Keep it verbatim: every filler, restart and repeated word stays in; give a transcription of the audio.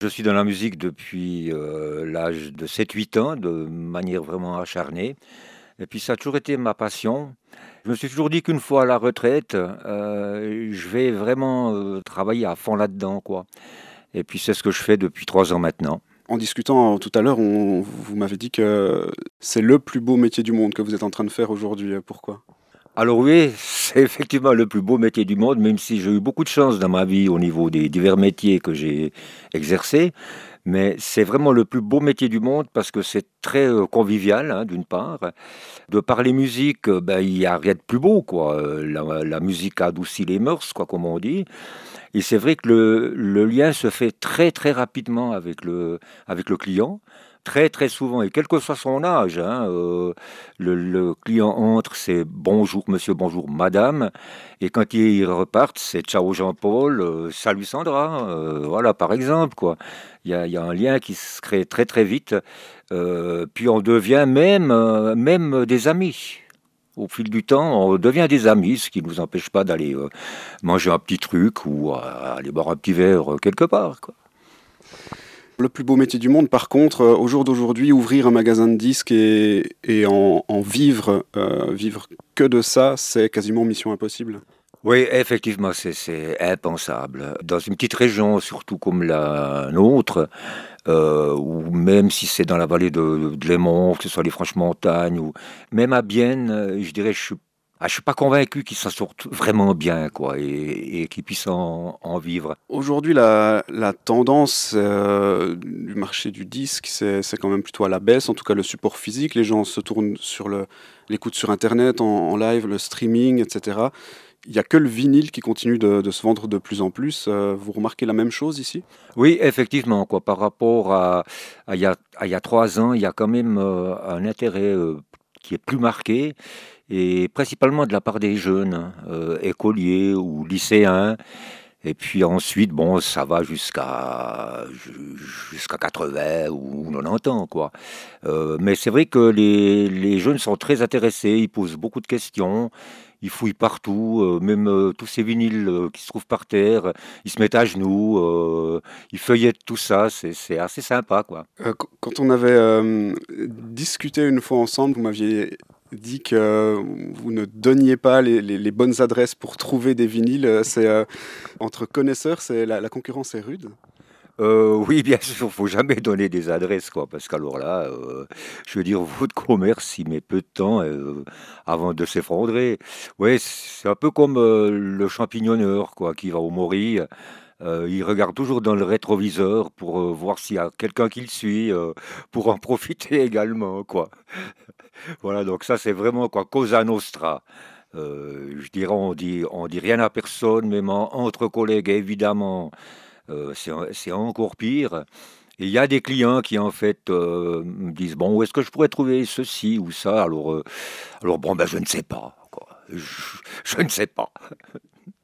Je suis dans la musique depuis, heu, l'âge de sept huit ans, de manière vraiment acharnée et puis ça a toujours été ma passion. Je me suis toujours dit qu'une fois à la retraite, heu, je vais vraiment, heu, travailler à fond là-dedans, quoi et puis c'est ce que je fais depuis trois ans maintenant. En discutant, heu, tout à l'heure, on vous m'avez dit que c'est le plus beau métier du monde que vous êtes en train de faire aujourd'hui, heu, pourquoi? Alors oui, c'est effectivement le plus beau métier du monde, même si j'ai eu beaucoup de chance dans ma vie au niveau des divers métiers que j'ai exercés. Mais c'est vraiment le plus beau métier du monde parce que c'est très, heu, convivial, hein, d'une part. De par les musiques, heu, ben, il y a rien de plus beau, quoi, heu, la la musique adoucit les mœurs, quoi, comme on dit et c'est vrai que le le lien se fait très, très rapidement avec le avec le client. Très, très souvent et quel que soit son âge, hein, heu, le le client entre, c'est: «Bonjour monsieur, bonjour madame» et quand ils repartent, c'est: «Ciao Jean-Paul, heu, salut Sandra», heu, voilà, par exemple, quoi. Il y a il y a un lien qui se crée très, très vite, heu, puis on devient même, heu, même des amis. Au fil du temps, on devient des amis, ce qui ne nous empêche pas d'aller, heu, manger un petit truc ou, heu, aller boire un petit verre, heu, quelque part, quoi. Le plus beau métier du monde, par contre, heu, au jour d'aujourd'hui, ouvrir un magasin de disques et et en en vivre, heu, vivre que de ça, c'est quasiment mission impossible. Oui, effectivement, c'est c'est impensable. Dans une petite région, surtout comme la nôtre, heu, ou même si c'est dans la vallée de de Léman, que ce soit les Franches-Montagnes ou même à Bienne, heu, je dirais, je suis ah, je suis pas convaincu qu'ils s'en sortent vraiment bien, quoi et et qu'ils puissent en en vivre. Aujourd'hui, la la tendance, heu, du marché du disque, c'est c'est quand même plutôt à la baisse, en tout cas le support physique. Les gens se tournent sur le l'écoute sur internet, en en live, le streaming et cetera. Il y a que le vinyle qui continue de de se vendre de plus en plus, heu, vous remarquez la même chose ici? Oui, effectivement, quoi, par rapport à à il y a à il y a trois ans, il y a quand même, heu, un intérêt, heu, qui est plus marqué et principalement de la part des jeunes, hein, heu, écoliers ou lycéens et puis ensuite, bon, ça va jusqu'à ju jusqu'à quatre-vingts ou quatre-vingt-dix ans, quoi. Heu, mais c'est vrai que les les jeunes sont très intéressés, ils posent beaucoup de questions, ils fouillent partout, heu, même, heu, tous ces vinyles, heu, qui se trouvent par terre, ils se mettent à genoux, heu, ils feuillettent tout ça, c'est c'est assez sympa, quoi. Heu, quand quand on avait, hem, discuté une fois ensemble, vous m'aviez dit que vous ne donniez pas les les les bonnes adresses pour trouver des vinyles, heu, c'est, heu, entre connaisseurs, c'est la la concurrence est rude? Heu, oui, bien sûr, faut jamais donner des adresses, quoi, parce qu'alors là, heu, je veux dire, votre commerce, il met peu de temps, heu, avant de s'effondrer. Ouais, c'est un peu comme, heu, le champignonneur, quoi, qui va au Maury, heu, il regarde toujours dans le rétroviseur pour, heu, voir s'il y a quelqu'un qui le suit, heu, pour en profiter également, quoi. Voilà, donc ça, c'est vraiment, quoi, cosa nostra. Heu, je dirais, on dit on dit rien à personne, même en entre collègues, évidemment. Heu, c'est en c'est encore pire et il y a des clients qui, en fait, heu, me disent: «Bon, où est-ce que je pourrais trouver ceci ou ça?» alors, heu, alors bon, ben, je ne sais pas, quoi. Je je ne sais pas.